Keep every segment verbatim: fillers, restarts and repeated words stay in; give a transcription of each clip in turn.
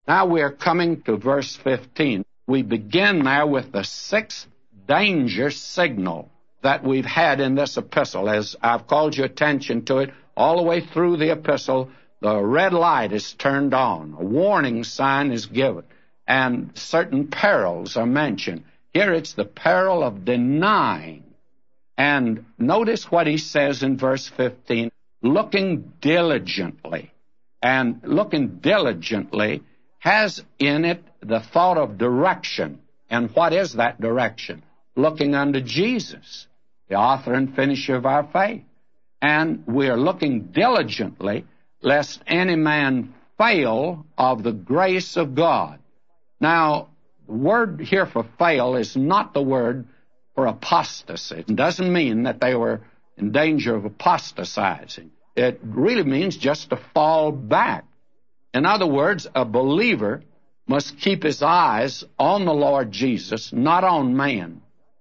Now we're coming to verse fifteen. We begin there with the sixth danger signal that we've had in this epistle. As I've called your attention to it, all the way through the epistle, the red light is turned on. A warning sign is given, and certain perils are mentioned. Here it's the peril of denying. And notice what he says in verse fifteen, looking diligently. And looking diligently has in it the thought of direction. And what is that direction? Looking unto Jesus, the author and finisher of our faith. And we are looking diligently, lest any man fail of the grace of God. Now, the word here for fail is not the word for apostasy. It doesn't mean that they were in danger of apostatizing. It really means just to fall back. In other words, a believer must keep his eyes on the Lord Jesus, not on man.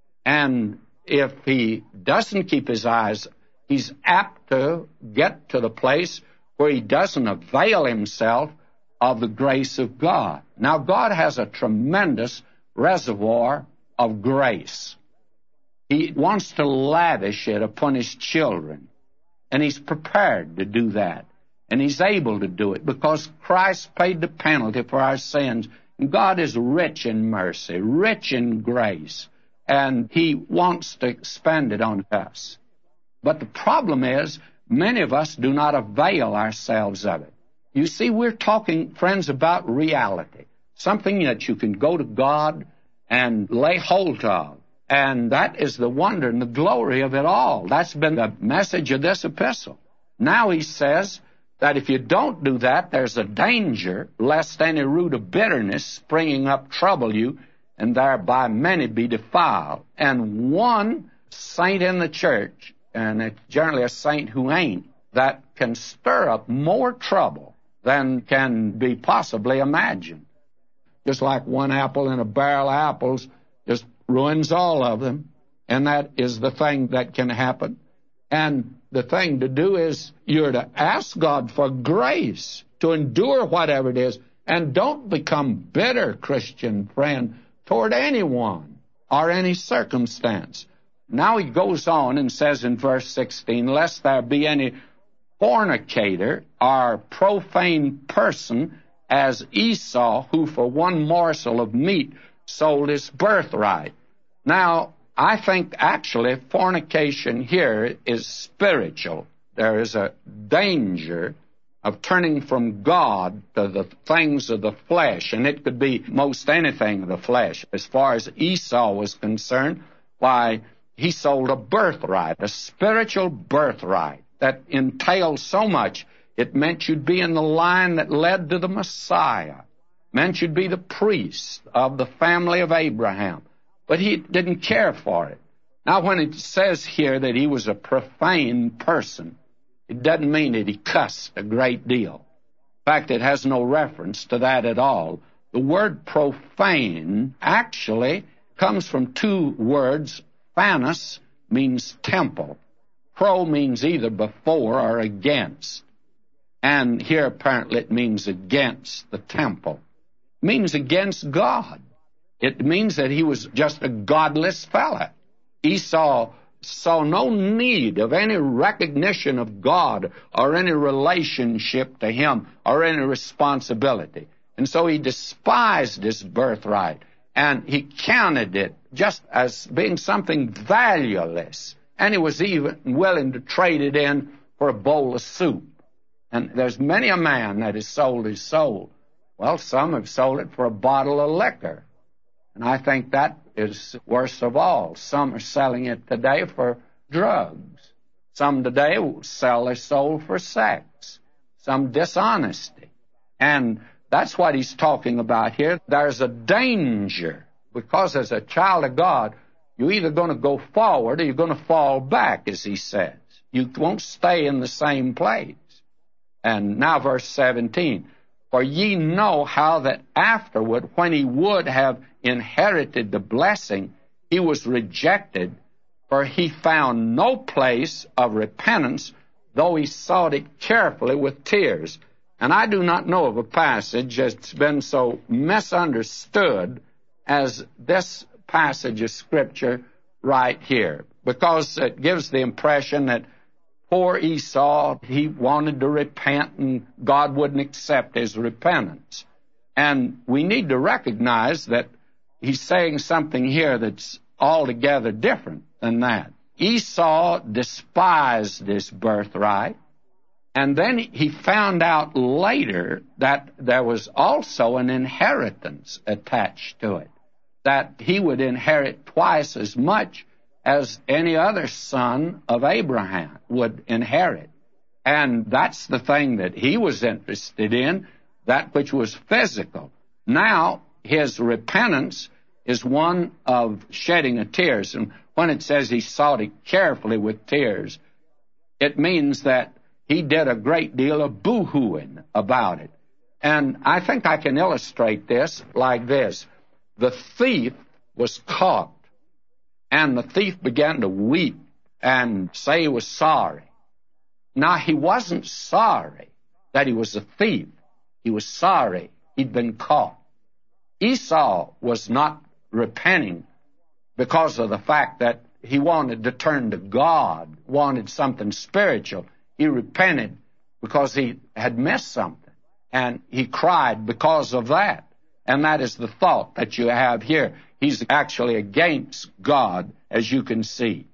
And if he doesn't keep his eyes, he's apt to get to the place where he doesn't avail himself of the grace of God. Now, God has a tremendous reservoir of grace. He wants to lavish it upon his children, and he's prepared to do that. And he's able to do it because Christ paid the penalty for our sins. And God is rich in mercy, rich in grace, and he wants to spend it on us. But the problem is, many of us do not avail ourselves of it. You see, we're talking, friends, about reality, something that you can go to God and lay hold of. And that is the wonder and the glory of it all. That's been the message of this epistle. Now he says that if you don't do that, there's a danger lest any root of bitterness springing up trouble you, and thereby many be defiled. And one saint in the church, and it's generally a saint who ain't, that can stir up more trouble than can be possibly imagined. Just like one apple in a barrel of apples just ruins all of them, and that is the thing that can happen. And the thing to do is you're to ask God for grace to endure whatever it is, and don't become bitter, Christian friend, toward anyone or any circumstance. Now he goes on and says in verse sixteen, lest there be any fornicator or profane person as Esau, who for one morsel of meat sold his birthright. Now, I think actually fornication here is spiritual. There is a danger of turning from God to the things of the flesh, and it could be most anything of the flesh. As far as Esau was concerned, why, he sold a birthright, a spiritual birthright that entailed so much. It meant you'd be in the line that led to the Messiah. It meant you'd be the priest of the family of Abraham. But he didn't care for it. Now, when it says here that he was a profane person, it doesn't mean that he cussed a great deal. In fact, it has no reference to that at all. The word profane actually comes from two words. Phanos means temple. Pro means either before or against. And here apparently it means against the temple. It means against God. It means that he was just a godless fella. Esau saw no need of any recognition of God or any relationship to him or any responsibility. And so he despised his birthright, and he counted it just as being something valueless. And he was even willing to trade it in for a bowl of soup. And there's many a man that has sold his soul. Well, some have sold it for a bottle of liquor. And I think that is worst of all. Some are selling it today for drugs. Some today will sell their soul for sex. Some dishonesty. And that's what he's talking about here. There's a danger, because as a child of God, you're either going to go forward or you're going to fall back, as he says. You won't stay in the same place. And now verse seventeen. For ye know how that afterward, when he would have inherited the blessing, he was rejected, for he found no place of repentance, though he sought it carefully with tears. And I do not know of a passage that's been so misunderstood as this passage of Scripture right here, because it gives the impression that poor Esau, he wanted to repent and God wouldn't accept his repentance. And we need to recognize that he's saying something here that's altogether different than that. Esau despised his birthright, and then he found out later that there was also an inheritance attached to it, that he would inherit twice as much as any other son of Abraham would inherit. And that's the thing that he was interested in, that which was physical. Now, his repentance is one of shedding of tears. And when it says he sought it carefully with tears, it means that he did a great deal of boo-hooing about it. And I think I can illustrate this like this. The thief was caught, and the thief began to weep and say he was sorry. Now, he wasn't sorry that he was a thief. He was sorry he'd been caught. Esau was not repenting because of the fact that he wanted to turn to God, wanted something spiritual. He repented because he had missed something, and he cried because of that. And that is the thought that you have here. He's actually against God, as you can see.